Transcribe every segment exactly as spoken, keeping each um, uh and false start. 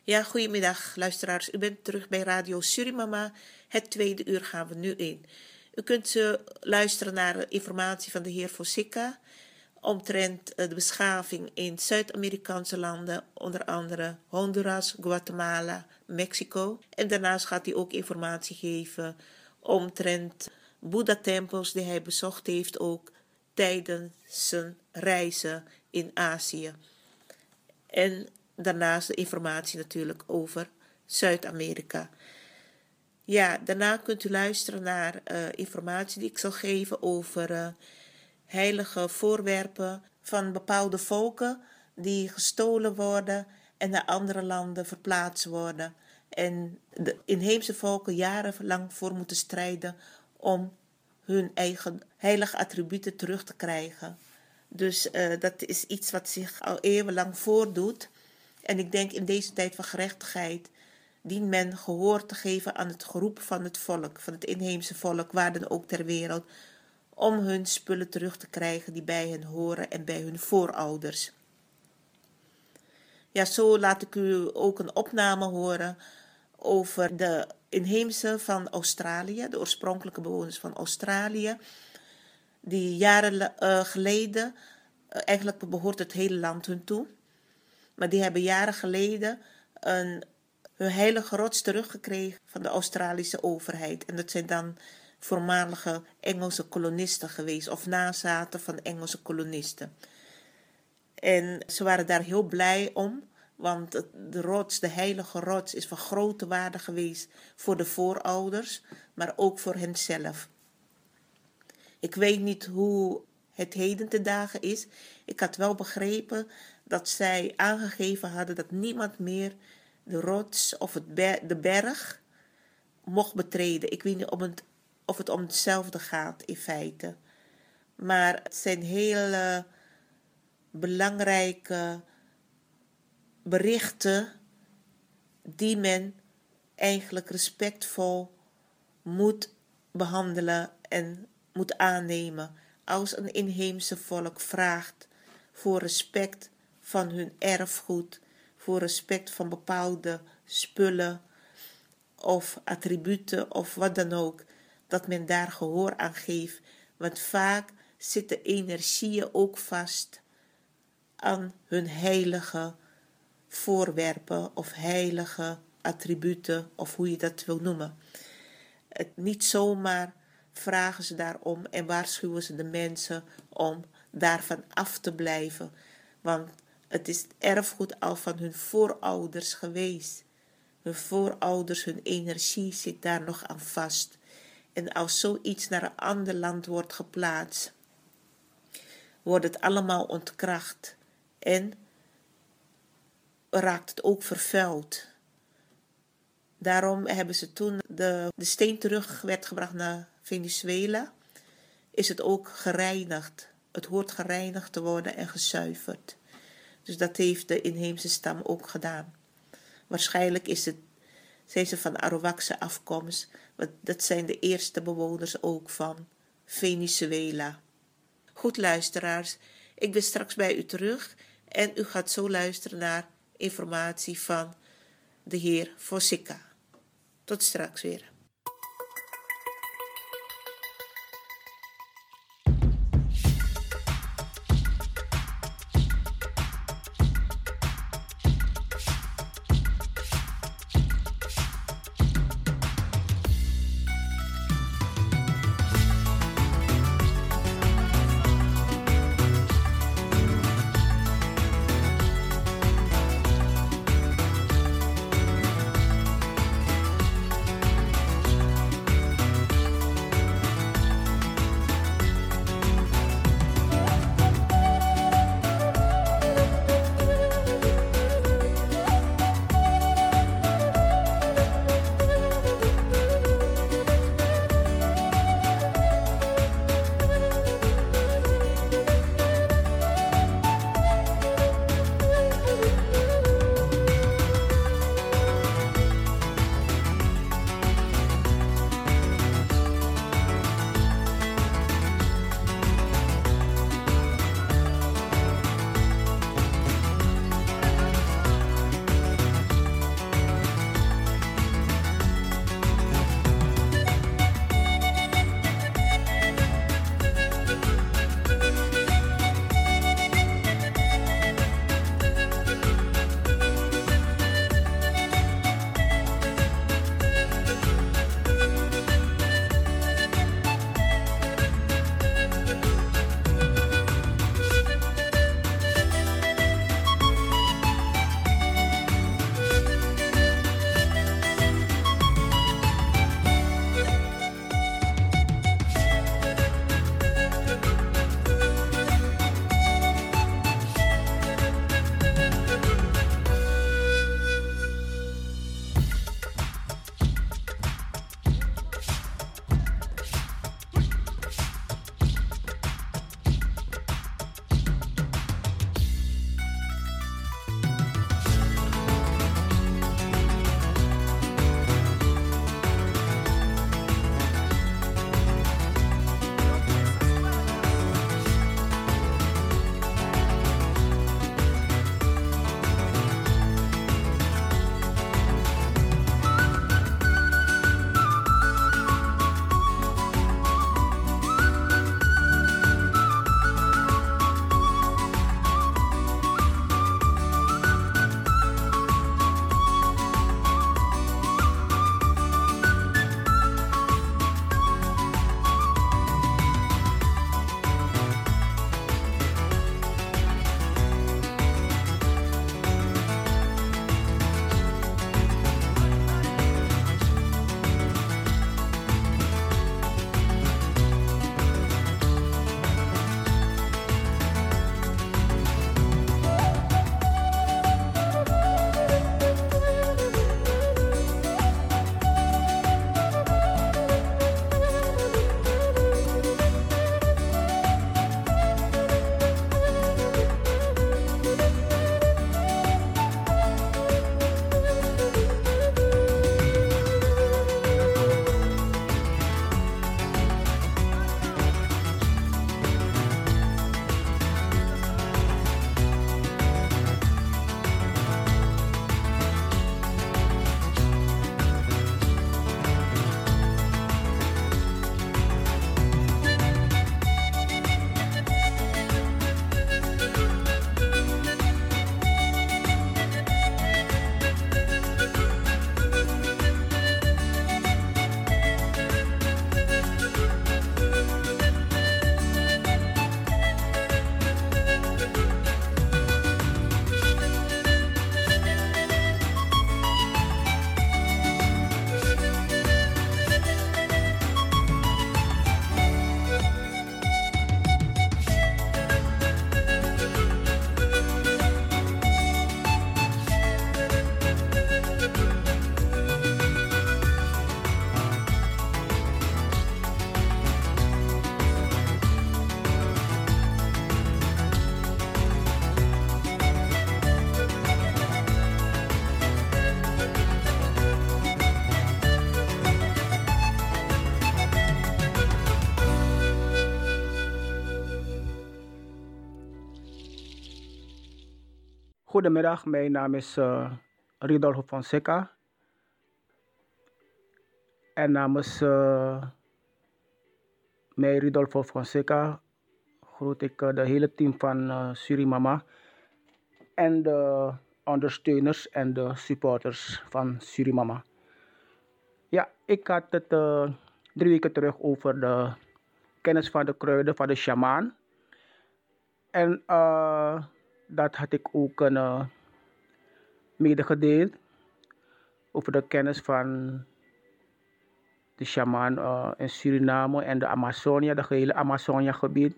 Ja, goedemiddag luisteraars. U bent terug bij Radio Surimama. Het tweede uur gaan we nu in. U kunt uh, luisteren naar informatie van de heer Fosika omtrent uh, de beschaving in Zuid-Amerikaanse landen, onder andere Honduras, Guatemala, Mexico. En daarnaast gaat hij ook informatie geven omtrent Boeddha-tempels die hij bezocht heeft ook tijdens zijn reizen in Azië. En daarnaast de informatie natuurlijk over Zuid-Amerika. Ja, daarna kunt u luisteren naar uh, informatie die ik zal geven over uh, heilige voorwerpen van bepaalde volken die gestolen worden en naar andere landen verplaatst worden. En de inheemse volken jarenlang voor moeten strijden om hun eigen heilige attributen terug te krijgen. Dus uh, dat is iets wat zich al eeuwenlang voordoet. En ik denk in deze tijd van gerechtigheid dient men gehoor te geven aan het geroep van het volk, van het inheemse volk, waar dan ook ter wereld, om hun spullen terug te krijgen die bij hen horen en bij hun voorouders. Ja, zo laat ik u ook een opname horen over de inheemse van Australië, de oorspronkelijke bewoners van Australië, die jaren uh, geleden, uh, eigenlijk behoort het hele land hun toe, maar die hebben jaren geleden een, hun heilige rots teruggekregen van de Australische overheid. En dat zijn dan voormalige Engelse kolonisten geweest, of nazaten van Engelse kolonisten. En ze waren daar heel blij om, want de rots, de heilige rots, is van grote waarde geweest voor de voorouders, maar ook voor henzelf. Ik weet niet hoe het heden te dagen is. Ik had wel begrepen dat zij aangegeven hadden dat niemand meer de rots of het ber- de berg mocht betreden. Ik weet niet of het, of het om hetzelfde gaat in feite. Maar het zijn hele belangrijke berichten die men eigenlijk respectvol moet behandelen en moet aannemen als een inheemse volk vraagt voor respect van hun erfgoed, voor respect van bepaalde spullen of attributen of wat dan ook, dat men daar gehoor aan geeft. Want vaak zitten energieën ook vast aan hun heilige voorwerpen of heilige attributen of hoe je dat wil noemen. Het niet zomaar vragen ze daarom en waarschuwen ze de mensen om daarvan af te blijven. Want het is het erfgoed al van hun voorouders geweest. Hun voorouders, hun energie zit daar nog aan vast. En als zoiets naar een ander land wordt geplaatst, wordt het allemaal ontkracht. En raakt het ook vervuild. Daarom hebben ze toen de, de steen terug werd gebracht naar Venezuela, is het ook gereinigd. Het hoort gereinigd te worden en gezuiverd. Dus dat heeft de inheemse stam ook gedaan. Waarschijnlijk is het, zijn ze van Arawakse afkomst, want dat zijn de eerste bewoners ook van Venezuela. Goed luisteraars, ik ben straks bij u terug en u gaat zo luisteren naar informatie van de heer Fosika. Tot straks weer. Goedemiddag, mijn naam is uh, Ridolfo Fonseca. En namens uh, mij, Ridolfo Fonseca, groet ik uh, de hele team van uh, Surimama en de ondersteuners en de supporters van Surimama. Ja, ik had het uh, drie weken terug over de kennis van de kruiden van de shamaan. En uh, dat had ik ook uh, medegedeeld over de kennis van de shamaan uh, in Suriname en de Amazonia, de gehele Amazonia-gebied.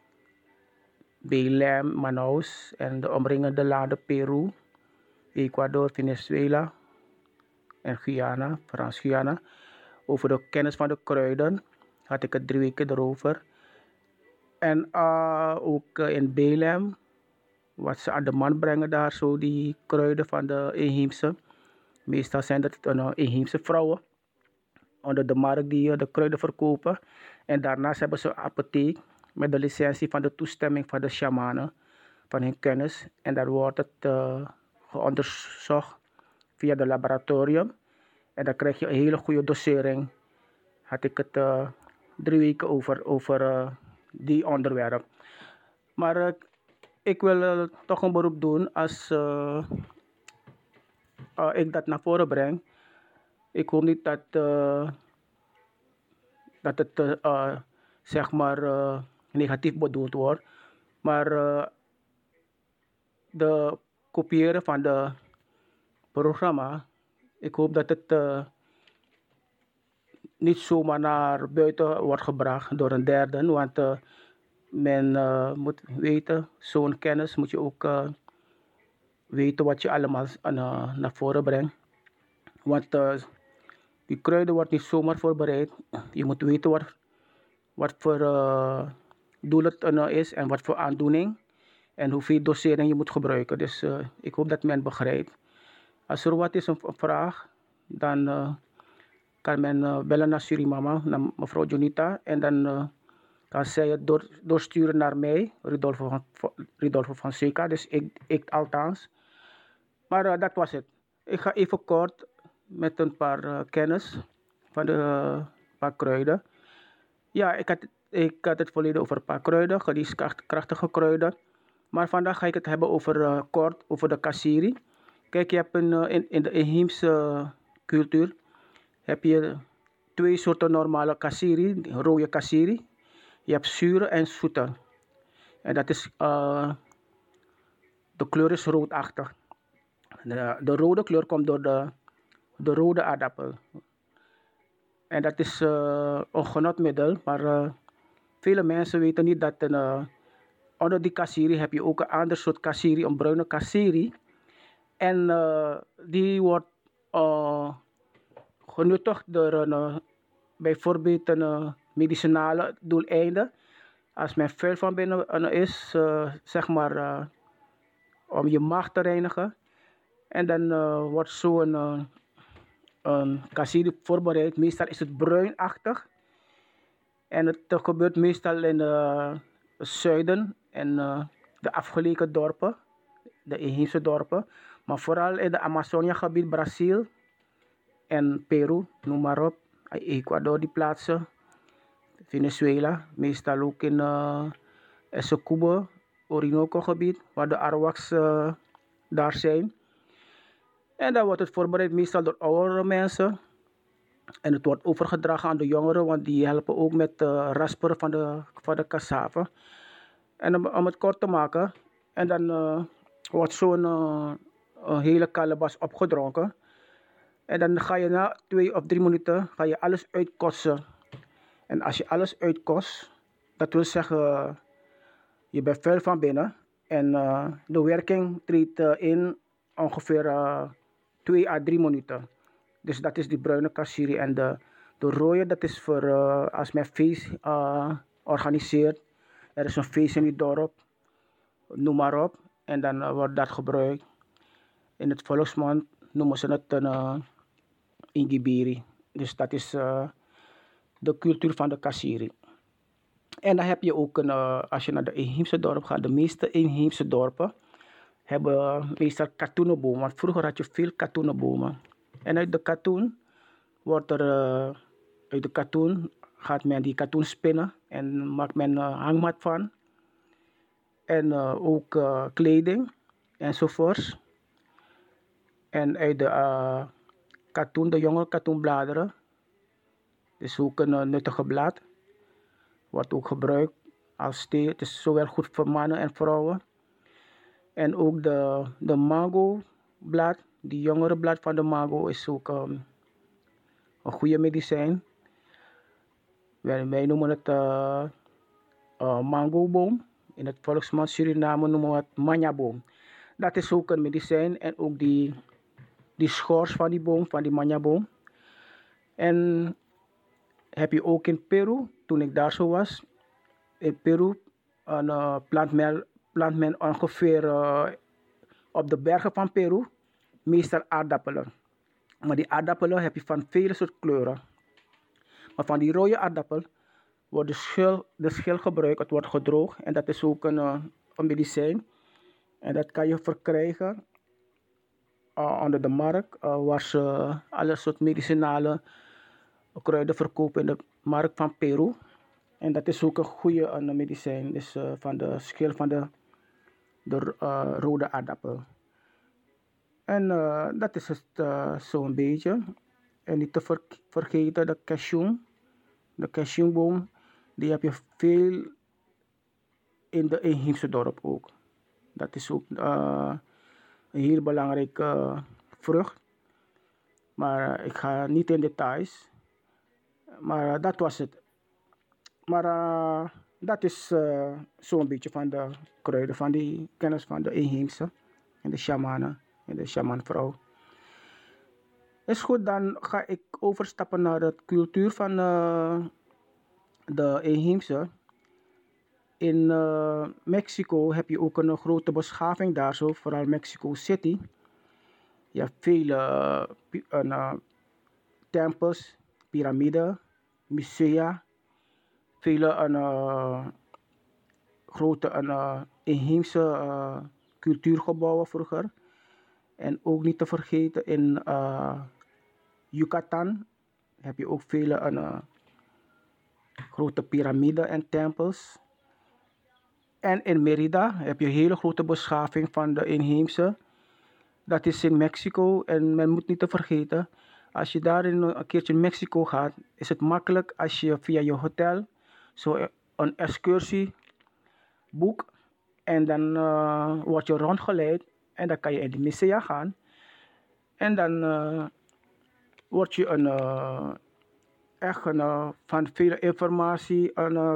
Belém, Manaus en de omringende landen Peru, Ecuador, Venezuela en Guyana, Frans-Guyana. Over de kennis van de kruiden had ik het drie weken erover. En uh, ook uh, in Belém, wat ze aan de man brengen daar, zo die kruiden van de inheemse. Meestal zijn dat uh, inheemse vrouwen onder de markt die uh, de kruiden verkopen. En daarnaast hebben ze een apotheek met de licentie van de toestemming van de shamanen, van hun kennis. En daar wordt het uh, geonderzocht via de laboratorium. En dan krijg je een hele goede dosering. Had ik het uh, drie weken over, over uh, die onderwerp. Maar uh, ik wil uh, toch een beroep doen als uh, uh, ik dat naar voren breng. Ik hoop niet dat, uh, dat het uh, uh, zeg maar uh, negatief bedoeld wordt. Maar uh, de kopiëren van de programma, ik hoop dat het uh, niet zomaar naar buiten wordt gebracht door een derde. Want uh, men uh, moet weten, zo'n kennis moet je ook uh, weten wat je allemaal uh, naar voren brengt. Want uh, die kruiden wordt niet zomaar voorbereid. Je moet weten wat, wat voor uh, doel het uh, is en wat voor aandoening. En hoeveel dosering je moet gebruiken. Dus uh, ik hoop dat men begrijpt. Als er wat is een vraag, dan uh, kan men uh, bellen naar Surimama, naar mevrouw Jonita. En dan uh, kan zij het door, doorsturen naar mij, Ridolfo, Ridolfo Fonseca. Dus ik, ik althans. Maar uh, dat was het. Ik ga even kort met een paar uh, kennis van de uh, paar kruiden. Ja, ik had, ik had het volledig over een paar kruiden, geneeskrachtige kruiden. Maar vandaag ga ik het hebben over uh, kort over de kasiri. Kijk, je hebt een, uh, in, in de inheemse cultuur heb je twee soorten normale kasiri, rode kasiri. Je hebt zure en zoete. En dat is, uh, de kleur is roodachtig. De, de rode kleur komt door de, de rode aardappel. En dat is uh, een genotmiddel, maar uh, vele mensen weten niet dat uh, onder die kasiri heb je ook een ander soort kasiri, een bruine kasiri. En uh, die wordt uh, genuttigd door een, uh, bijvoorbeeld een uh, medicinale doeleinden. Als men vuil van binnen uh, is, uh, zeg maar uh, om je maag te reinigen. En dan uh, wordt zo'n uh, een kasiri voorbereid. Meestal is het bruinachtig. En het uh, gebeurt meestal in uh, het zuiden en uh, de afgelegen dorpen, de inheemse dorpen. Maar vooral in de Amazonia-gebied, Brazil en Peru, noem maar op. Ecuador, die plaatsen. Venezuela, meestal ook in uh, Essecubo, Orinoco-gebied, waar de Arawaks uh, daar zijn. En dan wordt het voorbereid meestal door oudere mensen. En het wordt overgedragen aan de jongeren, want die helpen ook met uh, rasperen van de, van de cassave. En om, om het kort te maken, en dan uh, wordt zo'n uh, een hele kalebas opgedronken. En dan ga je na twee of drie minuten ga je alles uitkosten. En als je alles uitkost, dat wil zeggen, je bent vuil van binnen. En uh, de werking treedt uh, in ongeveer uh, twee à drie minuten. Dus dat is die bruine kasiri. En de, de rode, dat is voor uh, als men feest uh, organiseert. Er is een feest in het dorp, noem maar op. En dan uh, wordt dat gebruikt. In het volksmond noemen ze het een uh, ingibiri. Dus dat is uh, de cultuur van de kasiri. En dan heb je ook, een, uh, als je naar de inheemse dorpen gaat, de meeste inheemse dorpen hebben meestal katoenenbomen. Want vroeger had je veel katoenenbomen. En uit de katoen wordt er, uh, uit de katoen gaat men die katoen spinnen en maakt men een hangmat van. En uh, ook uh, kleding enzovoorts. En uit de uh, katoen, de jonge katoenbladeren, is ook een uh, nuttige blad. Wordt ook gebruikt als thee. Het is zowel goed voor mannen en vrouwen. En ook de, de mango-blad, die jongere blad van de mango, is ook um, een goede medicijn. Wij, wij noemen het uh, uh, mangoboom. In het volksmond Suriname noemen we het manjaboom. Dat is ook een medicijn. En ook die, die schors van die boom, van die manjaboom. En heb je ook in Peru, toen ik daar zo was, in Peru, een uh, plant, men, plant men ongeveer uh, op de bergen van Peru, meestal aardappelen. Maar die aardappelen heb je van vele soorten kleuren. Maar van die rode aardappel wordt de schil, de schil gebruikt, het wordt gedroogd en dat is ook een, uh, een medicijn. En dat kan je verkrijgen uh, onder de markt, uh, waar ze uh, alle soort medicinale kruiden verkopen in de markt van Peru. En dat is ook een goede uh, medicijn, dus uh, van de schil van de, de uh, rode aardappel. En uh, dat is het uh, zo'n beetje. En niet te ver- vergeten de cashew, de cashewboom, die heb je veel in de inheemse dorp ook. Dat is ook uh, een heel belangrijke uh, vrucht. Maar uh, ik ga niet in details. Maar uh, dat was het. Maar uh, dat is uh, zo'n beetje van de kruiden, van die kennis van de inheemse en de shamanen en de shamanvrouw. Is goed, dan ga ik overstappen naar de cultuur van uh, de inheemse. In uh, Mexico heb je ook een grote beschaving daar zo, vooral Mexico City. Je hebt vele uh, uh, tempels, piramiden, musea, vele uh, grote uh, inheemse uh, cultuurgebouwen vroeger. En ook niet te vergeten in uh, Yucatan heb je ook vele uh, grote piramiden en tempels. En in Mérida heb je een hele grote beschaving van de inheemse. Dat is in Mexico en men moet niet te vergeten, als je daar een keertje in Mexico gaat, is het makkelijk als je via je hotel zo een excursie boekt en dan uh, word je rondgeleid en dan kan je in de musea gaan en dan uh, word je een, uh, echt een, uh, van veel informatie, een, uh,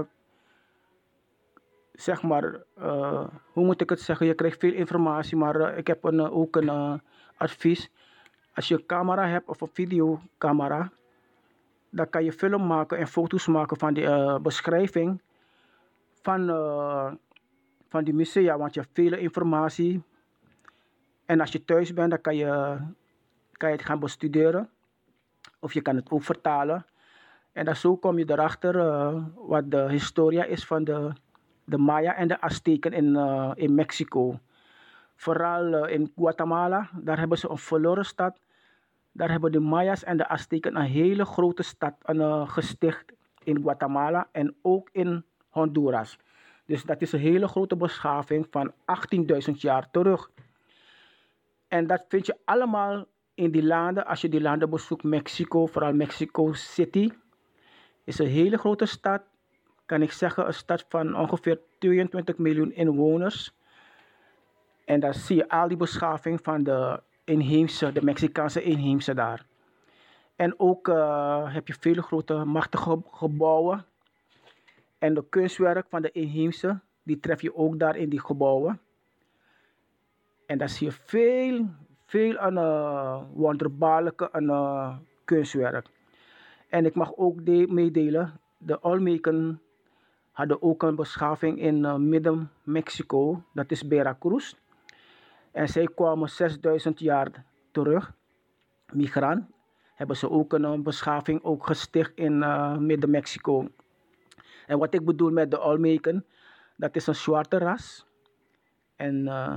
zeg maar, uh, hoe moet ik het zeggen, je krijgt veel informatie, maar uh, ik heb een, uh, ook een uh, advies. Als je een camera hebt of een videocamera, dan kan je film maken en foto's maken van die uh, beschrijving van, uh, van die musea, want je hebt vele informatie. En als je thuis bent, dan kan je, kan je het gaan bestuderen. Of je kan het ook vertalen. En dan zo kom je erachter uh, wat de historia is van de, de Maya en de Azteken in, uh, in Mexico. Vooral uh, in Guatemala, daar hebben ze een verloren stad. Daar hebben de Mayas en de Azteken een hele grote stad uh, gesticht in Guatemala en ook in Honduras. Dus dat is een hele grote beschaving van achttienduizend jaar terug. En dat vind je allemaal in die landen, als je die landen bezoekt, Mexico, vooral Mexico City. Is een hele grote stad, kan ik zeggen, een stad van ongeveer tweeëntwintig miljoen inwoners. En dan zie je al die beschaving van de inheemse, de Mexicaanse inheemse daar. En ook uh, heb je vele grote machtige gebouwen. En de kunstwerk van de inheemse, die tref je ook daar in die gebouwen. En dan zie je veel, veel aan uh, wonderbaarlijke aan, uh, kunstwerk. En ik mag ook de- meedelen, de Olmecan hadden ook een beschaving in uh, midden Mexico, dat is Veracruz. En zij kwamen zesduizend jaar terug, migrant. Hebben ze ook een uh, beschaving ook gesticht in uh, midden Mexico. En wat ik bedoel met de Olmecan, dat is een zwarte ras. En uh,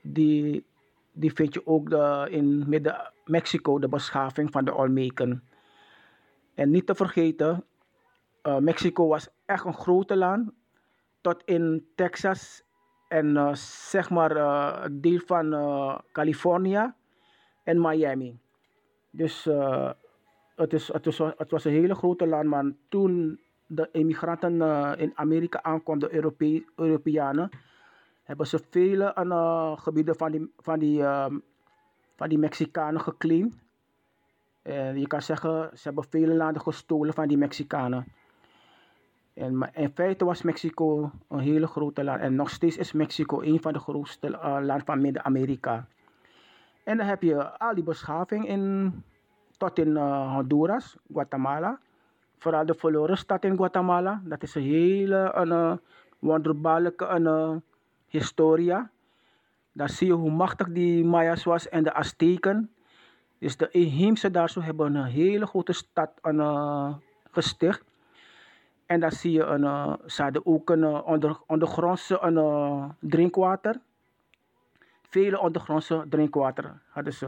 die, die vind je ook de, in Midden-Mexico, de beschaving van de Olmeken. En niet te vergeten, uh, Mexico was echt een grote land, tot in Texas en uh, zeg maar uh, een deel van uh, California en Miami. Dus uh, het, is, het, is, het was een hele grote land, maar toen de immigranten uh, in Amerika aankwamen, de Europe- Europeanen, hebben ze vele uh, gebieden van die, van, die, uh, van die Mexicanen geclaimd. En je kan zeggen, ze hebben vele landen gestolen van die Mexicanen. En, maar in feite was Mexico een hele grote land. En nog steeds is Mexico een van de grootste uh, landen van Midden-Amerika. En dan heb je al die beschaving in, tot in uh, Honduras, Guatemala. Vooral de verloren stad in Guatemala. Dat is een hele een, uh, wonderbaarlijke een, uh, historia. Daar zie je hoe machtig die Mayas was en de Azteken. Dus de inheemse daar zo hebben een hele grote stad een, uh, gesticht. En dan zie je een, uh, ze hadden ook een uh, onder, ondergrondse een, uh, drinkwater. Vele ondergrondse drinkwater hadden ze.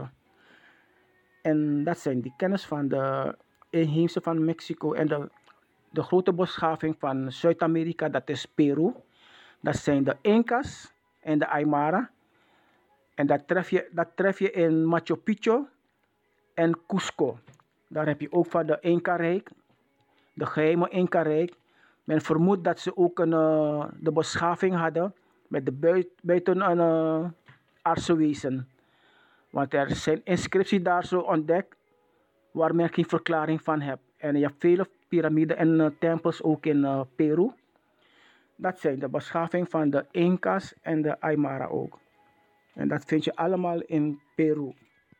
En dat zijn die kennis van de inheemse van Mexico. En de, de grote beschaving van Zuid-Amerika, dat is Peru. Dat zijn de Incas en de Aymara. En dat tref je, dat tref je in Machu Picchu en Cusco. Daar heb je ook van de Inca-rijk, de geheime Inca-rijk. Men vermoedt dat ze ook een, uh, de beschaving hadden met de buit, buiten een uh, aardse wezen. Want er zijn inscripties daar zo ontdekt waar men geen verklaring van heeft. En je hebt vele piramiden en uh, tempels ook in uh, Peru. Dat zijn de beschaving van de Incas en de Aymara ook. En dat vind je allemaal in Peru.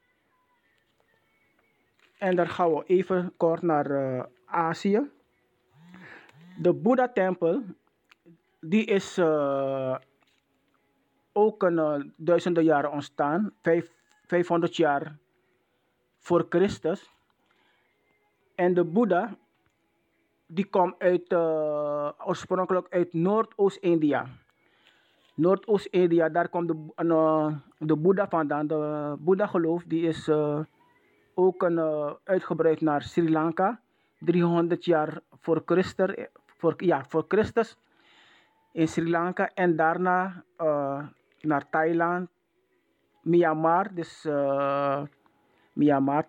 En dan gaan we even kort naar uh, Azië. De Boeddha-tempel, die is uh, ook een uh, duizenden jaren ontstaan, vijf, vijfhonderd jaar voor Christus. En de Boeddha, die komt uit, uh, oorspronkelijk uit Noordoost-India. Noordoost-India, daar komt de, uh, de Boeddha vandaan. De Boeddha-geloof die is uh, ook een, uh, uitgebreid naar Sri Lanka. driehonderd jaar voor Christus, voor, ja, voor Christus in Sri Lanka. En daarna uh, naar Thailand, Myanmar, dus uh, Myanmar,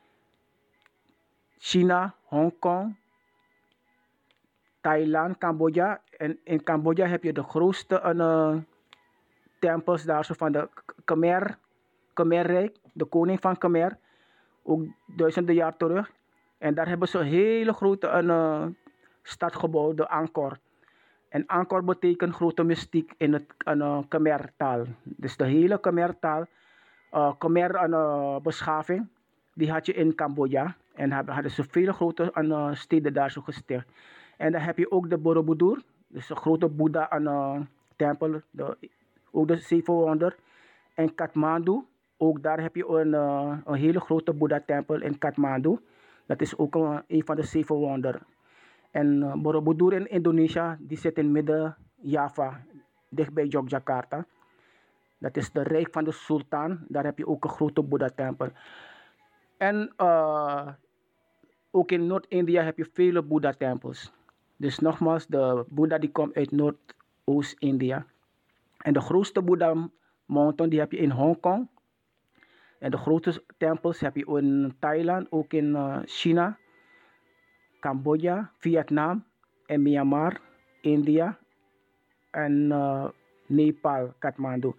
China, Hongkong, Thailand, Cambodja. En in Cambodja heb je de grootste uh, tempels daar zo van de Khmer, Khmerrijk, de koning van Khmer, ook duizenden jaar terug. En daar hebben ze een hele grote een, uh, stad gebouwd, de Angkor. En Angkor betekent grote mystiek in het uh, Khmer-taal. Dus de hele Khmer-taal, uh, Khmer uh, beschaving, die had je in Cambodja. En hadden ze vele grote uh, steden daar zo gesticht. En dan heb je ook de Borobudur, dus een grote Boeddha-tempel, uh, ook de zeven wonder. En Kathmandu, ook daar heb je een, uh, een hele grote Boeddha-tempel in Kathmandu. Dat is ook een, een van de zeven wonderen. En uh, Borobudur in Indonesië, die zit in midden-Java, dichtbij Yogyakarta. Dat is de rijk van de sultan, daar heb je ook een grote Boeddha-tempel. En uh, ook in Noord-India heb je vele Boeddha-tempels. Dus nogmaals, de Boeddha die komt uit Noordoost-India. En de grootste Boeddha-mountain die heb je in Hongkong. En de grote tempels heb je in Thailand, ook in uh, China, Cambodja, Vietnam en Myanmar, India en uh, Nepal, Kathmandu.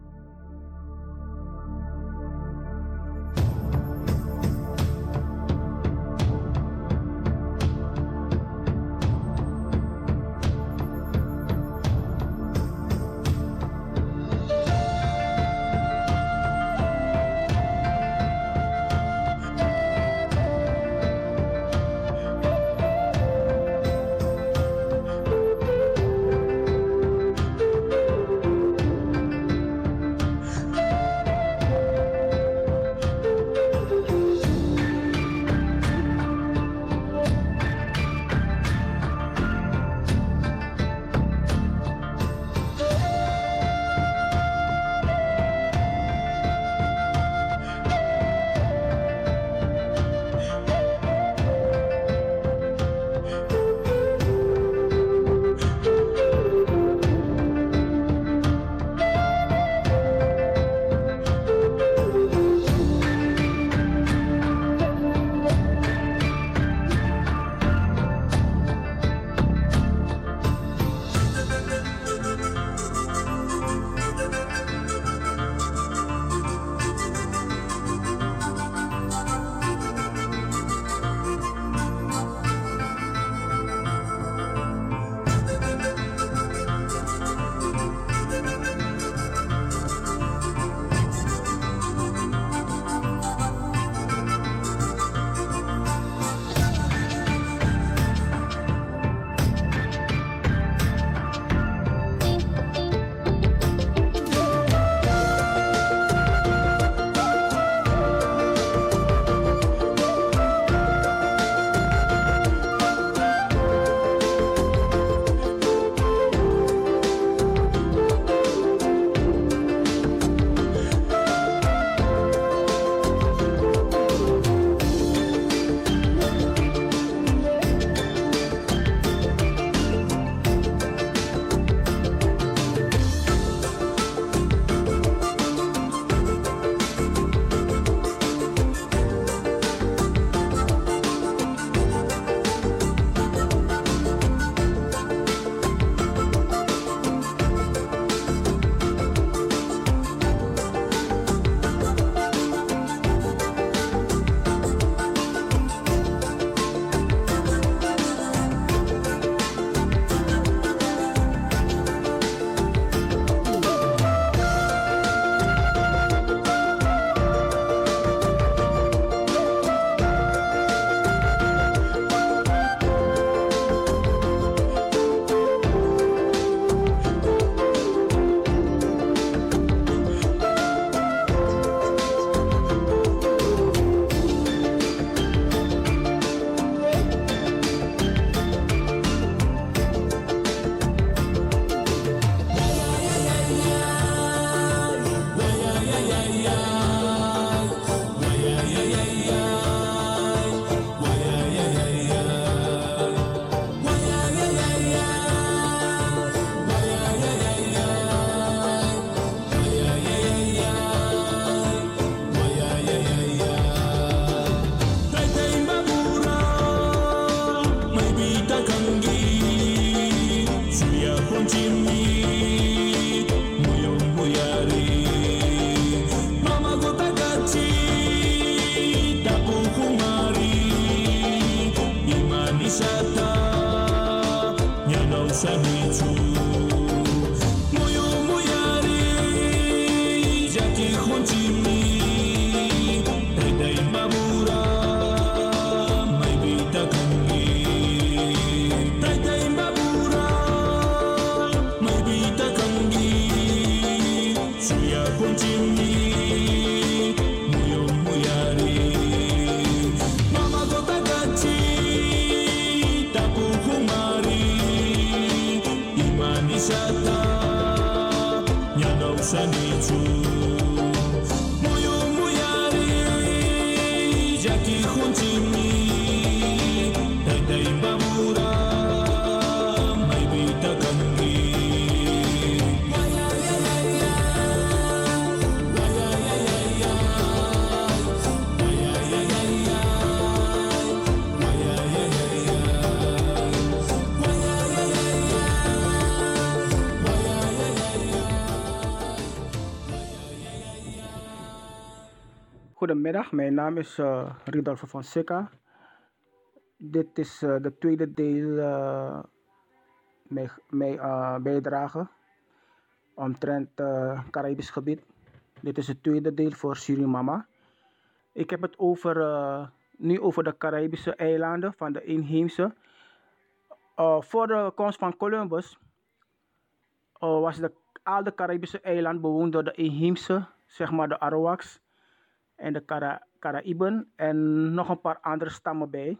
Goedemiddag, mijn naam is uh, Ridolfo Fonseca. Dit is uh, de tweede deel uh, mijn, mijn uh, bijdrage omtrent het uh, Caribisch gebied. Dit is het tweede deel voor Surimama. Ik heb het over, uh, nu over de Caribische eilanden van de inheemse. Uh, voor de komst van Columbus uh, was de, al de Caribische eilanden bewoond door de inheemse, zeg maar de Arawaks en de Cara- Caraïben en nog een paar andere stammen bij.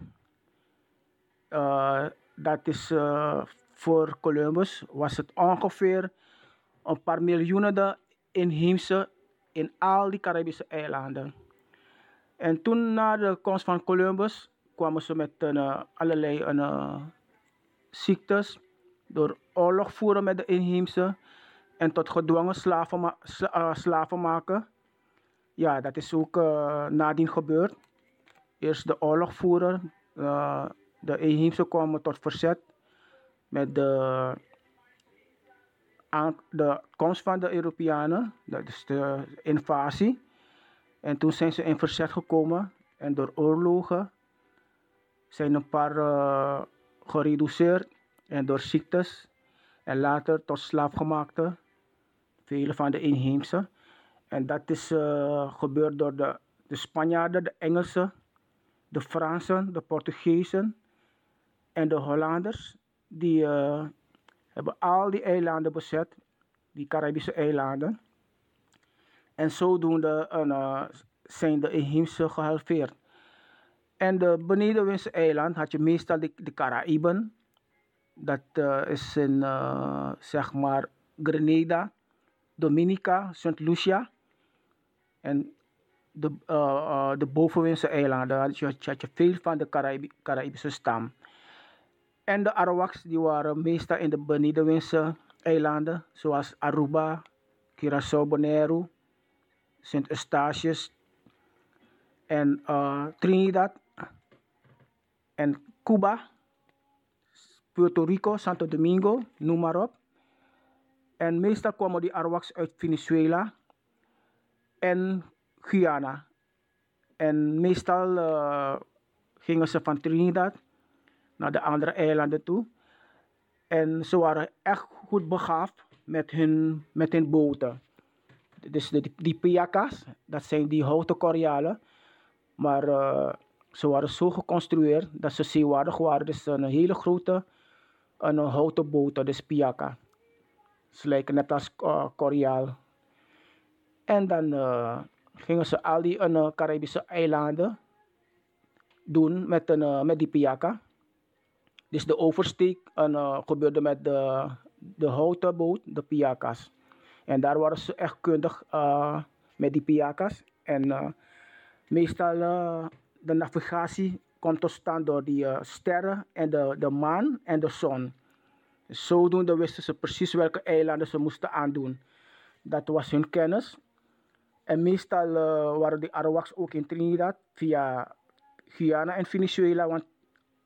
Uh, dat is uh, voor Columbus was het ongeveer een paar miljoenen de inheemse in al die Caribische eilanden. En toen na de komst van Columbus kwamen ze met uh, allerlei uh, ziektes door oorlog voeren met de inheemse en tot gedwongen slaven, ma- sla- uh, slaven maken. Ja, dat is ook uh, nadien gebeurd. Eerst de oorlog voeren. Uh, de inheemse kwamen tot verzet met de, aan, de komst van de Europeanen, dat is de invasie. En toen zijn ze in verzet gekomen en door oorlogen zijn een paar uh, gereduceerd en door ziektes en later tot slaafgemaakte, vele van de inheemse. En dat is uh, gebeurd door de, de Spanjaarden, de Engelsen, de Fransen, de Portugezen en de Hollanders. Die uh, hebben al die eilanden bezet, die Caribische eilanden. En zodoende uh, zijn de inheemse gehalveerd. En de benedenwindse eiland had je meestal de, de Caraïben. Dat uh, is in uh, zeg maar Grenada, Dominica, Saint Lucia. En de, uh, uh, de bovenwindse eilanden had je, had je veel van de Caraïbi- Caribische stam. En de Arawaks die waren meestal in de benedenwindse eilanden, zoals Aruba, Curaçao, Bonaire, Sint Eustatius en uh, Trinidad en Cuba, Puerto Rico, Santo Domingo, noem maar op. En meestal kwamen die Arawaks uit Venezuela en Guyana. En meestal uh, gingen ze van Trinidad naar de andere eilanden toe. En ze waren echt goed begaafd met hun, met hun boten. Dus de, die piakas, dat zijn die houten koralen. Maar uh, ze waren zo geconstrueerd dat ze zeewaardig waren. Dus een hele grote een houten boten, dus piaka. Ze lijken net als uh, koriaal. En dan uh, gingen ze al die uh, Caribische eilanden doen met, een, uh, met die piaka. Dus de oversteek uh, gebeurde met de, de houten boot, de piakas. En daar waren ze echt kundig uh, met die piakas. En uh, meestal uh, de navigatie komt tot stand door die uh, sterren en de, de maan en de zon. Zodoende wisten ze precies welke eilanden ze moesten aandoen. Dat was hun kennis. En meestal uh, waren die Arawaks ook in Trinidad via Guyana en Venezuela. Want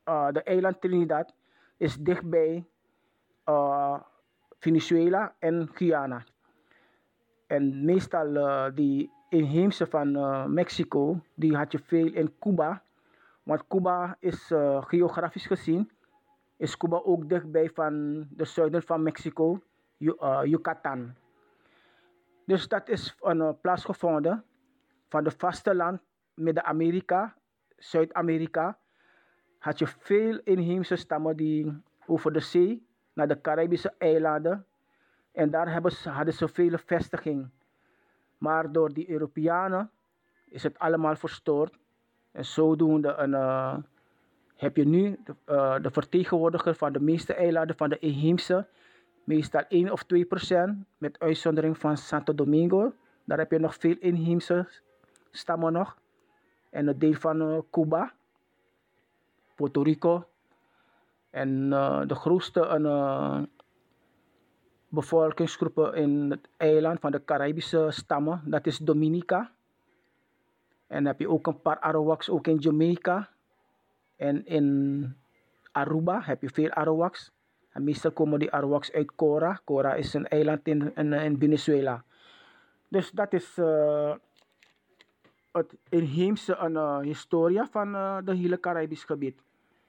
uh, de eiland Trinidad is dichtbij uh, Venezuela en Guyana. En meestal uh, die inheemse van uh, Mexico, die had je veel in Cuba. Want Cuba is uh, geografisch gezien, is Cuba ook dichtbij van de zuiden van Mexico, uh, Yucatan. Dus dat is een uh, plaatsgevonden van de vasteland, Midden-Amerika, Zuid-Amerika. Had je veel inheemse stammen die over de zee naar de Caribische eilanden. En daar hebben ze, hadden ze vele vestigingen. Maar door die Europeanen is het allemaal verstoord. En zodoende een, uh, heb je nu de, uh, de vertegenwoordiger van de meeste eilanden van de inheemse. Meestal één of twee procent. Met uitzondering van Santo Domingo. Daar heb je nog veel inheemse stammen nog. En een deel van uh, Cuba. Puerto Rico. En uh, de grootste uh, bevolkingsgroepen in het eiland van de Caribische stammen, dat is Dominica. En dan heb je ook een paar Arawaks ook in Jamaica. En in Aruba heb je veel Arawaks. En meestal komen die Arawaks uit Cora. Cora is een eiland in, in, in Venezuela. Dus dat is uh, het inheemse uh, historia van uh, de hele Caribisch gebied.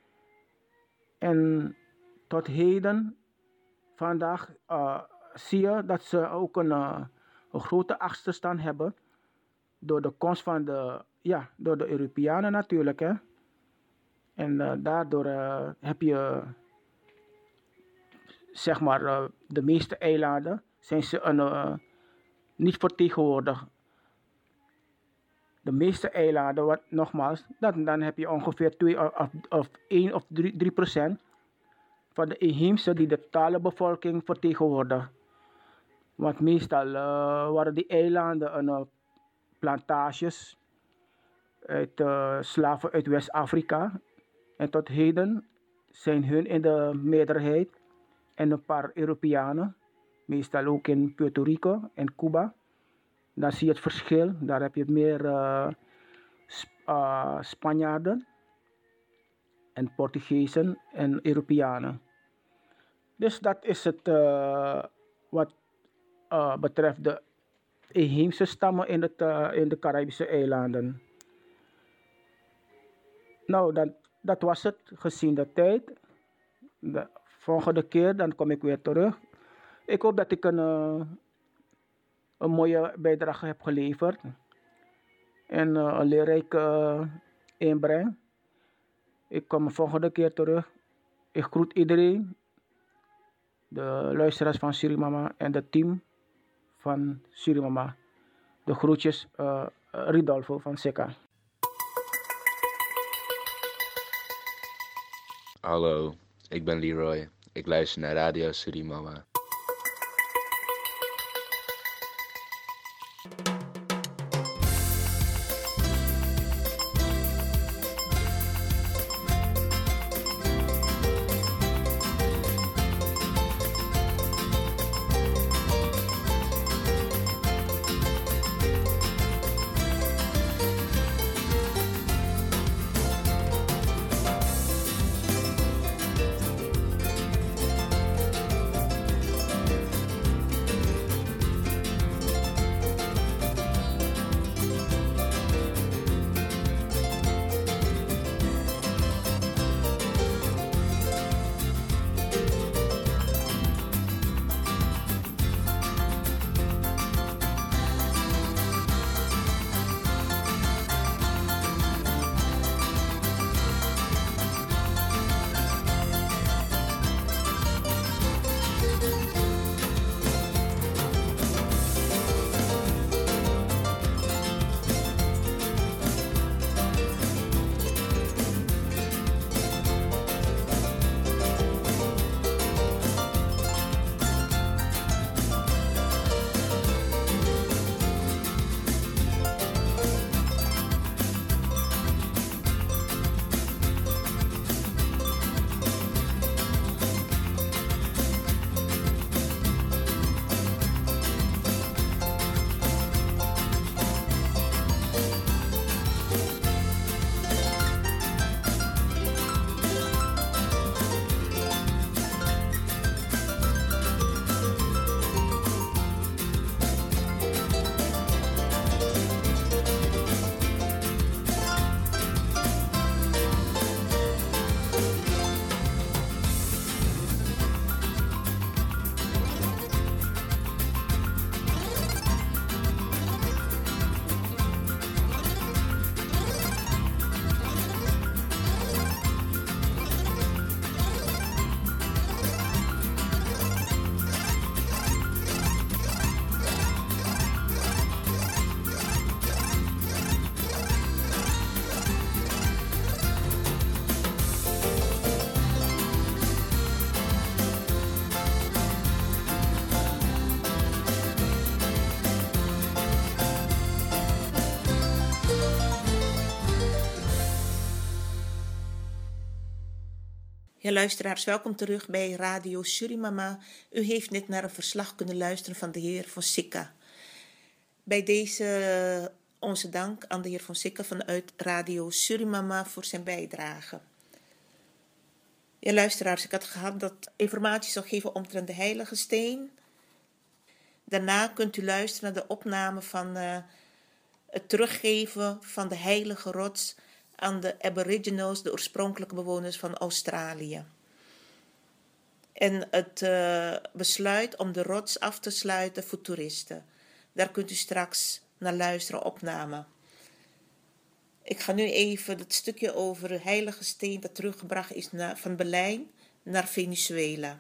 En tot heden, vandaag, uh, zie je dat ze ook een, uh, een grote achterstand hebben. Door de komst van de, ja, door de Europeanen natuurlijk. Hè. En uh, daardoor uh, heb je, zeg maar, uh, de meeste eilanden zijn ze een, uh, niet vertegenwoordigd. De meeste eilanden, wat, nogmaals, dan, dan heb je ongeveer twee of, of één of drie procent van de inheemse die de totale bevolking vertegenwoordigen. Want meestal uh, waren die eilanden een uh, plantages uit uh, slaven uit West-Afrika. En tot heden zijn hun in de meerderheid en een paar Europeanen, meestal ook in Puerto Rico en Cuba. Dan zie je het verschil. Daar heb je meer uh, Sp- uh, Spanjaarden en Portugezen en Europeanen. Dus dat is het uh, wat uh, betreft de inheemse stammen in, het, uh, in de Caribische eilanden. Nou, dat, dat was het gezien de tijd. De volgende keer dan kom ik weer terug. Ik hoop dat ik een... Uh, een mooie bijdrage heb geleverd en uh, een leerrijke uh, inbreng. Ik kom de volgende keer terug. Ik groet iedereen, de luisteraars van Surimama en het team van Surimama. De groetjes, uh, Ridolfo van Seka. Hallo, ik ben Leroy. Ik luister naar Radio Surimama. Ja, luisteraars, welkom terug bij Radio Surimama. U heeft net naar een verslag kunnen luisteren van de heer Fonseca. Bij deze onze dank aan de heer Fonseca vanuit Radio Surimama voor zijn bijdrage. Ja, luisteraars, ik had gehad dat informatie zou geven omtrent de heilige steen. Daarna kunt u luisteren naar de opname van uh, het teruggeven van de heilige rots aan de Aboriginals, de oorspronkelijke bewoners van Australië. En het uh, besluit om de rots af te sluiten voor toeristen. Daar kunt u straks naar luisteren, opname. Ik ga nu even het stukje over de heilige steen dat teruggebracht is naar, van Belijn naar Venezuela.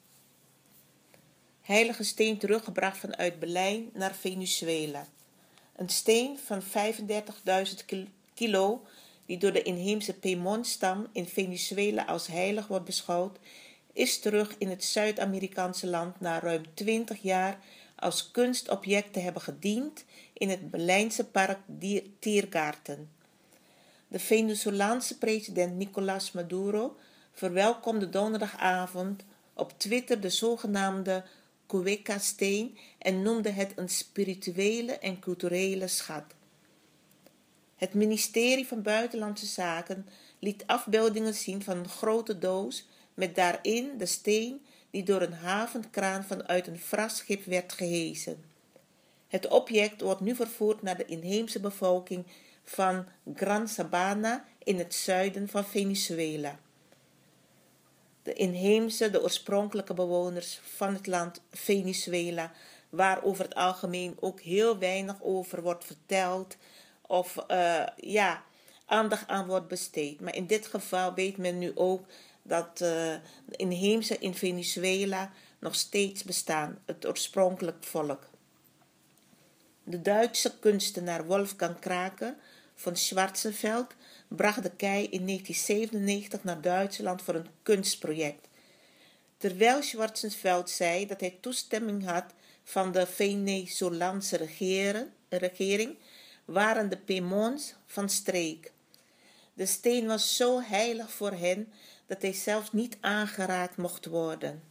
Heilige steen teruggebracht vanuit Belijn naar Venezuela. Een steen van vijfendertigduizend kilo die door de inheemse Pemon-stam in Venezuela als heilig wordt beschouwd, is terug in het Zuid-Amerikaanse land na ruim twintig jaar als kunstobject te hebben gediend in het Belijnse park Tiergarten. De Venezolaanse president Nicolás Maduro verwelkomde donderdagavond op Twitter de zogenaamde Cueca-steen en noemde het een spirituele en culturele schat. Het ministerie van Buitenlandse Zaken liet afbeeldingen zien van een grote doos met daarin de steen die door een havenkraan vanuit een vrachtschip werd gehesen. Het object wordt nu vervoerd naar de inheemse bevolking van Gran Sabana in het zuiden van Venezuela. De inheemse, de oorspronkelijke bewoners van het land Venezuela, waar over het algemeen ook heel weinig over wordt verteld of uh, ja, aandacht aan wordt besteed. Maar in dit geval weet men nu ook dat uh, de inheemse in Venezuela nog steeds bestaan, het oorspronkelijk volk. De Duitse kunstenaar Wolfgang Kraker van Schwarzenfeld bracht de kei in negentien zevenennegentig naar Duitsland voor een kunstproject. Terwijl Schwarzenfeld zei dat hij toestemming had van de Venezolaanse regering, waren de Pemons van streek. De steen was zo heilig voor hen dat hij zelfs niet aangeraakt mocht worden.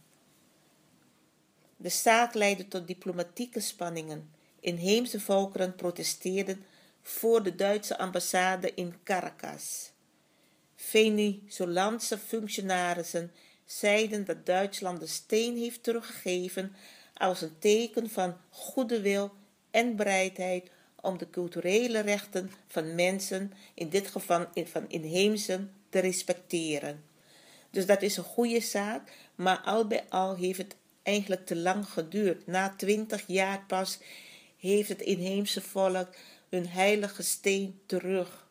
De zaak leidde tot diplomatieke spanningen. Inheemse volkeren protesteerden voor de Duitse ambassade in Caracas. Venezolaanse functionarissen zeiden dat Duitsland de steen heeft teruggegeven als een teken van goede wil en bereidheid om de culturele rechten van mensen, in dit geval van inheemsen, te respecteren. Dus dat is een goede zaak, maar al bij al heeft het eigenlijk te lang geduurd. Na twintig jaar pas heeft het inheemse volk hun heilige steen terug.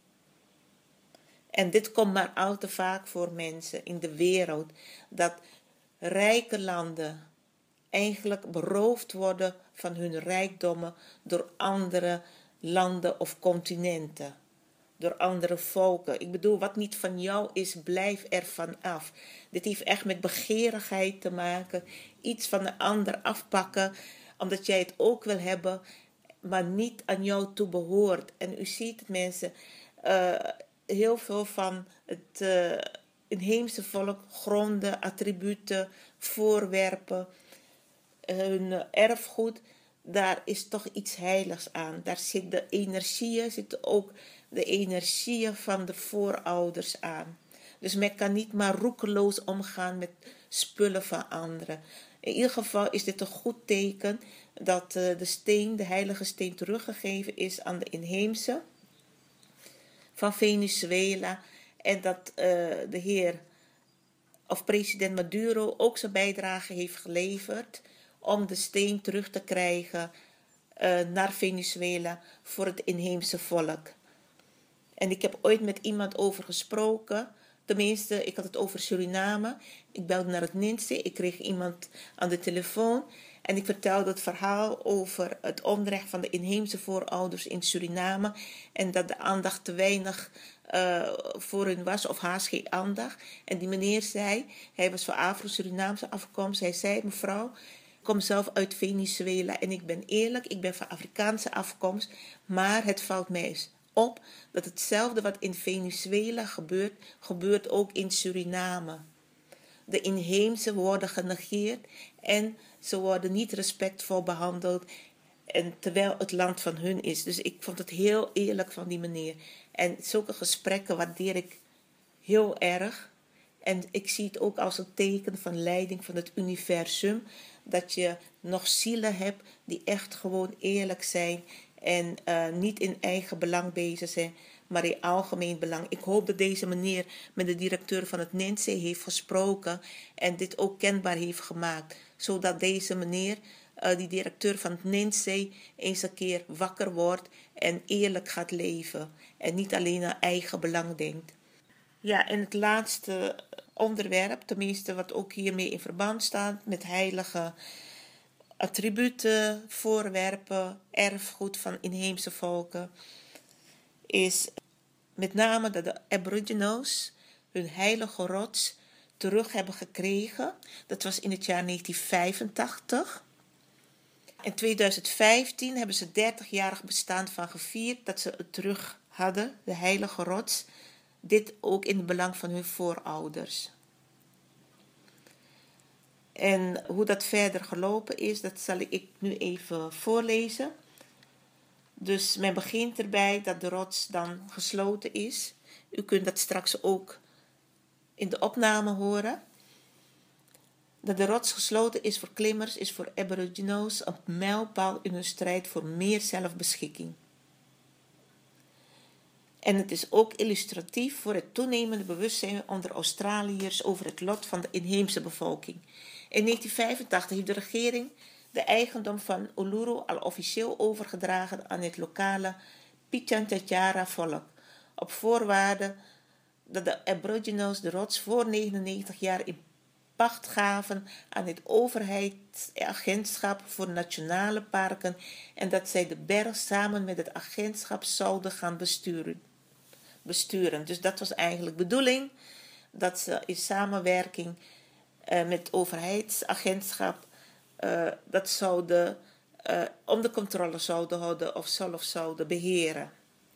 En dit komt maar al te vaak voor mensen in de wereld, dat rijke landen eigenlijk beroofd worden van hun rijkdommen door andere landen of continenten, door andere volken. Ik bedoel, wat niet van jou is, blijf er van af. Dit heeft echt met begeerigheid te maken, iets van de ander afpakken, omdat jij het ook wil hebben, maar niet aan jou toe behoort. En u ziet het, mensen, uh, heel veel van het uh, inheemse volk, gronden, attributen, voorwerpen, hun uh, erfgoed, daar is toch iets heiligs aan. Daar zit de energieën, zitten ook de energieën van de voorouders aan. Dus men kan niet maar roekeloos omgaan met spullen van anderen. In ieder geval is dit een goed teken dat uh, de steen, de heilige steen, teruggegeven is aan de inheemse van Venezuela. En dat uh, de heer of president Maduro ook zijn bijdrage heeft geleverd om de steen terug te krijgen uh, naar Venezuela voor het inheemse volk. En ik heb ooit met iemand over gesproken. Tenminste, ik had het over Suriname. Ik belde naar het N I N S E. Ik kreeg iemand aan de telefoon. En ik vertelde het verhaal over het onrecht van de inheemse voorouders in Suriname. En dat de aandacht te weinig uh, voor hun was, of haast geen aandacht. En die meneer zei, hij was van Afro-Surinaamse afkomst. Hij zei, mevrouw, ik kom zelf uit Venezuela. En ik ben eerlijk, ik ben van Afrikaanse afkomst. Maar het valt mij op dat hetzelfde wat in Venezuela gebeurt, gebeurt ook in Suriname. de inheemse worden genegeerd en ze worden niet respectvol behandeld. En terwijl het land van hun is. Dus ik vond het heel eerlijk van die meneer. En zulke gesprekken waardeer ik heel erg. En ik zie het ook als een teken van leiding van het universum. Dat je nog zielen hebt die echt gewoon eerlijk zijn. En uh, niet in eigen belang bezig zijn, maar in algemeen belang. Ik hoop dat deze meneer met de directeur van het N I N S E E heeft gesproken. En dit ook kenbaar heeft gemaakt. Zodat deze meneer, uh, die directeur van het N I N S E E, eens een keer wakker wordt en eerlijk gaat leven. En niet alleen aan eigen belang denkt. Ja, en het laatste onderwerp, tenminste wat ook hiermee in verband staat, met heilige attributen, voorwerpen, erfgoed van inheemse volken, is met name dat de Aboriginals hun heilige rots terug hebben gekregen. Dat was in het jaar negentien vijfentachtig. In twintig vijftien hebben ze dertigjarig bestaan van gevierd dat ze het terug hadden, de heilige rots. Dit ook in het belang van hun voorouders. En hoe dat verder gelopen is, dat zal ik nu even voorlezen. Dus men begint erbij dat de rots dan gesloten is. U kunt dat straks ook in de opname horen. Dat de rots gesloten is voor klimmers is voor Aboriginals een mijlpaal in hun strijd voor meer zelfbeschikking. En het is ook illustratief voor het toenemende bewustzijn onder Australiërs over het lot van de inheemse bevolking. In negentien vijfentachtig heeft de regering de eigendom van Uluru al officieel overgedragen aan het lokale Pitjantjatjara volk, op voorwaarde dat de Aboriginals de rots voor negenennegentig jaar in pacht gaven aan het overheidsagentschap voor nationale parken en dat zij de berg samen met het agentschap zouden gaan besturen. besturen. Dus dat was eigenlijk de bedoeling, dat ze in samenwerking uh, met het overheidsagentschap uh, dat zouden uh, om de controle zouden houden of zelf zouden beheren.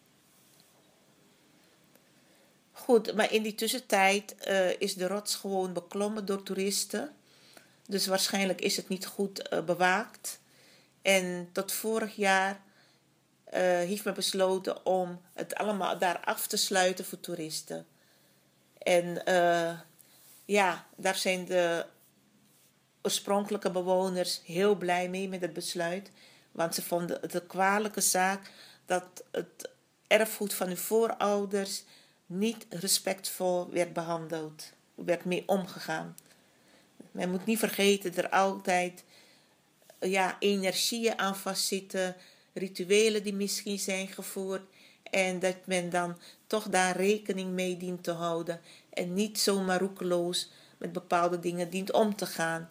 Goed, maar in die tussentijd uh, is de rots gewoon beklommen door toeristen. Dus waarschijnlijk is het niet goed uh, bewaakt. En tot vorig jaar uh, heeft men besloten om het allemaal daar af te sluiten voor toeristen. En uh, ja, daar zijn de oorspronkelijke bewoners heel blij mee met het besluit. Want ze vonden het een kwalijke zaak dat het erfgoed van hun voorouders niet respectvol werd behandeld. Er werd mee omgegaan. Men moet niet vergeten dat er altijd ja, energieën aan vastzitten, rituelen die misschien zijn gevoerd en dat men dan toch daar rekening mee dient te houden en niet zomaar roekeloos met bepaalde dingen dient om te gaan.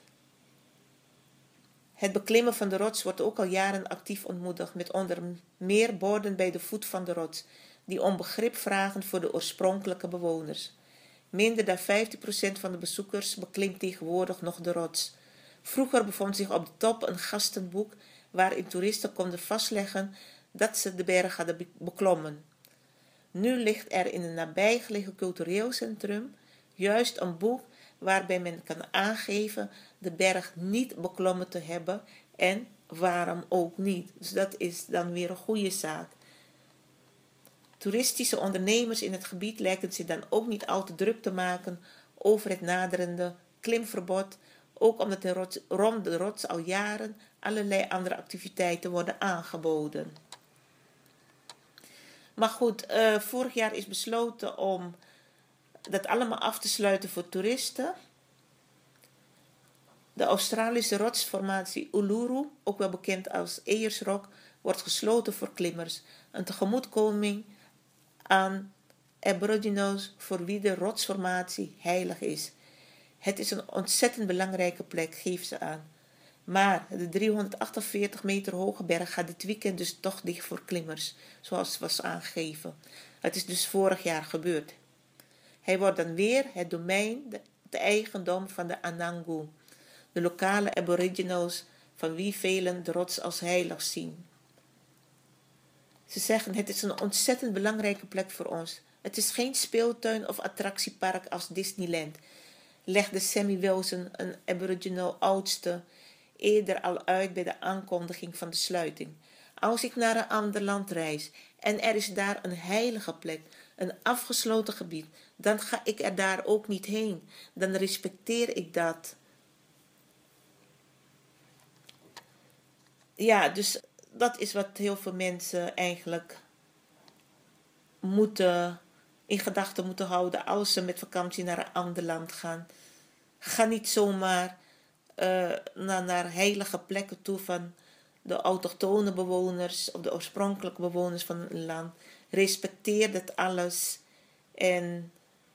Het beklimmen van de rots wordt ook al jaren actief ontmoedigd met onder meer borden bij de voet van de rots die om begrip vragen voor de oorspronkelijke bewoners. Minder dan vijftien procent van de bezoekers beklimt tegenwoordig nog de rots. Vroeger bevond zich op de top een gastenboek waarin toeristen konden vastleggen dat ze de berg hadden beklommen. Nu ligt er in een nabijgelegen cultureel centrum juist een boek waarbij men kan aangeven de berg niet beklommen te hebben en waarom ook niet. Dus dat is dan weer een goede zaak. Toeristische ondernemers in het gebied lijken zich dan ook niet al te druk te maken over het naderende klimverbod, ook omdat er rots, rond de rots al jaren allerlei andere activiteiten worden aangeboden. Maar goed, uh, vorig jaar is besloten om dat allemaal af te sluiten voor toeristen. De Australische rotsformatie Uluru, ook wel bekend als Ayers Rock, wordt gesloten voor klimmers. Een tegemoetkoming aan Aboriginals voor wie de rotsformatie heilig is. Het is een ontzettend belangrijke plek, geeft ze aan. Maar de driehonderdachtenveertig meter hoge berg gaat dit weekend dus toch dicht voor klimmers, zoals was aangegeven. Het is dus vorig jaar gebeurd. Hij wordt dan weer het domein, de, de eigendom van de Anangu, de lokale Aboriginals van wie velen de rots als heilig zien. Ze zeggen, het is een ontzettend belangrijke plek voor ons. Het is geen speeltuin of attractiepark als Disneyland. legde Sammy Wilson, een Aboriginal oudste, eerder al uit bij de aankondiging van de sluiting. Als ik naar een ander land reis en er is daar een heilige plek, een afgesloten gebied, dan ga ik er daar ook niet heen. Dan respecteer ik dat. Ja, dus dat is wat heel veel mensen eigenlijk moeten, in gedachten moeten houden als ze met vakantie naar een ander land gaan. Ga niet zomaar uh, naar, naar heilige plekken toe van de autochtone bewoners of de oorspronkelijke bewoners van een land. Respecteer dat alles. En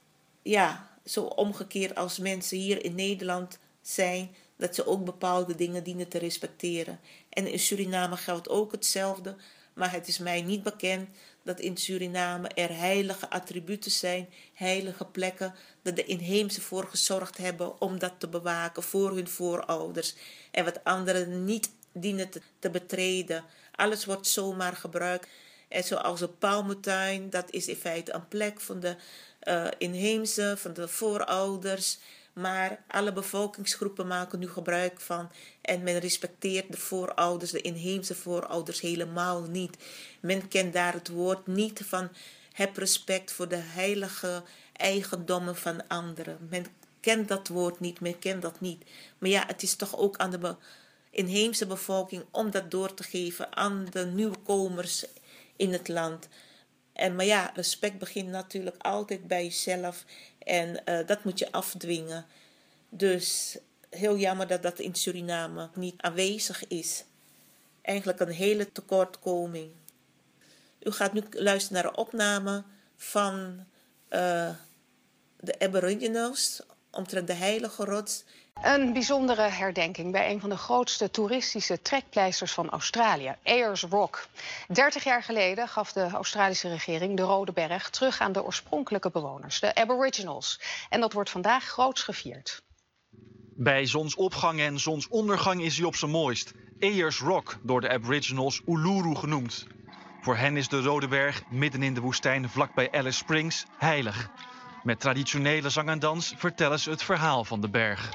ja, zo omgekeerd als mensen hier in Nederland zijn, dat ze ook bepaalde dingen dienen te respecteren. En in Suriname geldt ook hetzelfde. Maar het is mij niet bekend dat in Suriname er heilige attributen zijn, heilige plekken, dat de inheemse voor gezorgd hebben om dat te bewaken voor hun voorouders. En wat anderen niet dienen te, te betreden. Alles wordt zomaar gebruikt. En zoals een palmentuin, dat is in feite een plek van de uh, inheemse, van de voorouders. Maar alle bevolkingsgroepen maken nu gebruik van. En men respecteert de voorouders, de inheemse voorouders helemaal niet. Men kent daar het woord niet van heb respect voor de heilige eigendommen van anderen. Men kent dat woord niet, men kent dat niet. Maar ja, het is toch ook aan de be- inheemse bevolking om dat door te geven aan de nieuwkomers in het land. En, maar ja, respect begint natuurlijk altijd bij jezelf. En uh, dat moet je afdwingen. Dus heel jammer dat dat in Suriname niet aanwezig is. Eigenlijk een hele tekortkoming. U gaat nu luisteren naar een opname van uh, de Aboriginals omtrent de Heilige Rots. Een bijzondere herdenking bij een van de grootste toeristische trekpleisters van Australië, Ayers Rock. dertig jaar geleden gaf de Australische regering de Rode Berg terug aan de oorspronkelijke bewoners, de Aboriginals. En dat wordt vandaag groots gevierd. Bij zonsopgang en zonsondergang is hij op zijn mooist. Ayers Rock, door de Aboriginals Uluru genoemd. Voor hen is de Rode Berg, midden in de woestijn vlakbij Alice Springs, heilig. Met traditionele zang en dans vertellen ze het verhaal van de berg.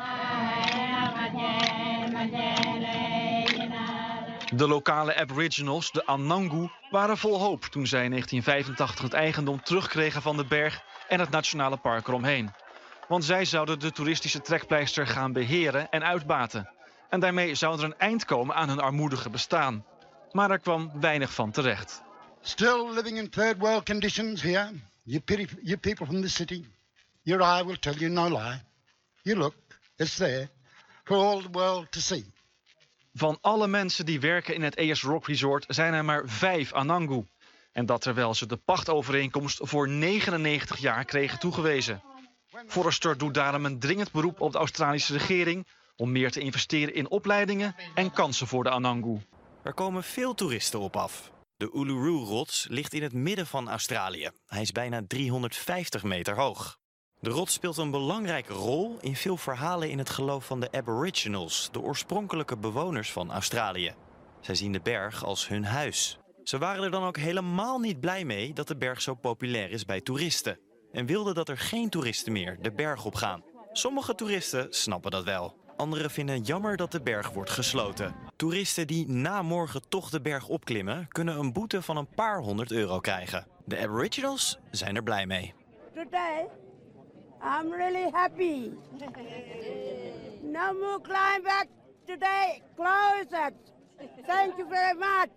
De lokale Aboriginals, de Anangu, waren vol hoop toen zij in negentien vijfentachtig het eigendom terugkregen van de berg en het nationale park eromheen. Want zij zouden de toeristische trekpleister gaan beheren en uitbaten. En daarmee zou er een eind komen aan hun armoedige bestaan. Maar er kwam weinig van terecht. Still living in third world conditions here. You, pity, you people from the city. Your eye will tell you no lie. You look, it's there for all the world to see. Van alle mensen die werken in het Ayers Rock Resort zijn er maar vijf Anangu. En dat terwijl ze de pachtovereenkomst voor negenennegentig jaar kregen toegewezen. Forrester doet daarom een dringend beroep op de Australische regering om meer te investeren in opleidingen en kansen voor de Anangu. Er komen veel toeristen op af. De Uluru-rots ligt in het midden van Australië. Hij is bijna driehonderdvijftig meter hoog. De rots speelt een belangrijke rol in veel verhalen in het geloof van de Aboriginals, de oorspronkelijke bewoners van Australië. Zij zien de berg als hun huis. Ze waren er dan ook helemaal niet blij mee dat de berg zo populair is bij toeristen. En wilden dat er geen toeristen meer de berg op gaan. Sommige toeristen snappen dat wel. Anderen vinden het jammer dat de berg wordt gesloten. Toeristen die na morgen toch de berg opklimmen, kunnen een boete van een paar honderd euro krijgen. De Aboriginals zijn er blij mee. Today, I'm really happy. No more climb back today. Close it. Thank you very much.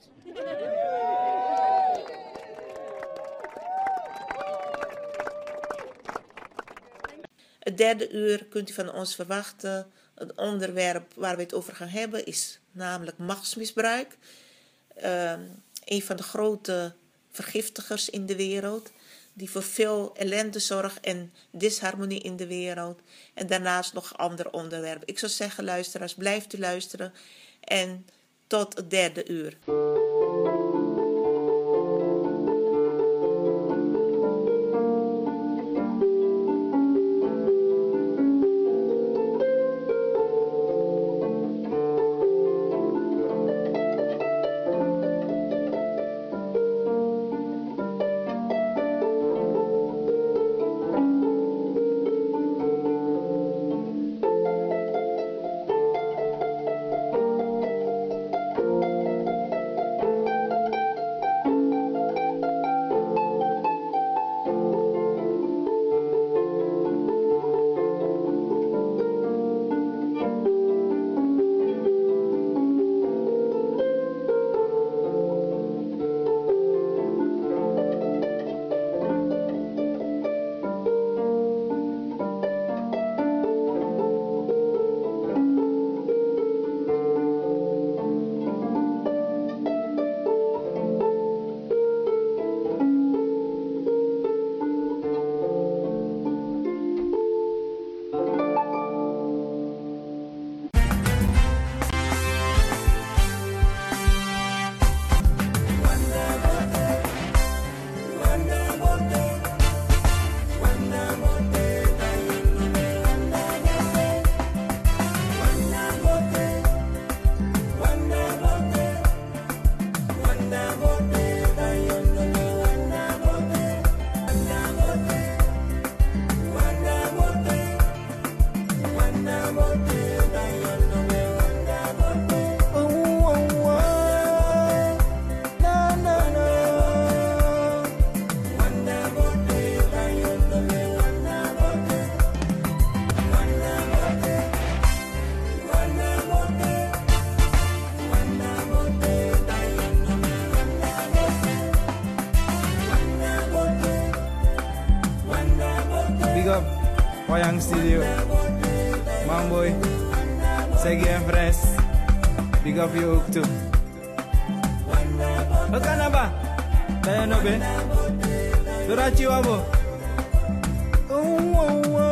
Het derde uur kunt u van ons verwachten. Het onderwerp waar we het over gaan hebben is namelijk machtsmisbruik. Uh, een van de grote vergiftigers in de wereld. Die voor veel ellende zorgt en disharmonie in de wereld. En daarnaast nog andere onderwerpen. Ik zou zeggen, luisteraars, blijft u luisteren. En tot het derde uur. Wayang Studio, Mamboy, Segi en Fres, big up je ook toe. Wat kan dat ba? Ben je nog bij? Doordat je wabo. Oh, oh, oh.